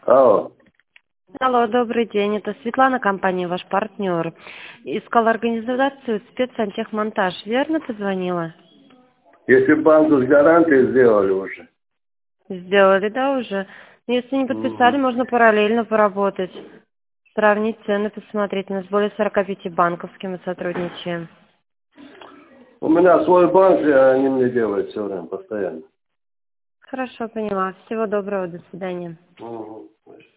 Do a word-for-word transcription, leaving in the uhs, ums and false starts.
Алло. Алло, добрый день. Это Светлана, компания «Ваш партнер». Искала организацию спецсантехмонтаж. Верно позвонила? Если банку с гарантией сделали уже. Сделали, да, уже? Если не подписали, Мгм. можно параллельно поработать. Сравнить цены, посмотреть. У нас более сорока пяти банков, с кем мы сотрудничаем. У меня свой банк, и они мне делают все время, постоянно. Хорошо, поняла. Всего доброго, до свидания. Мгм.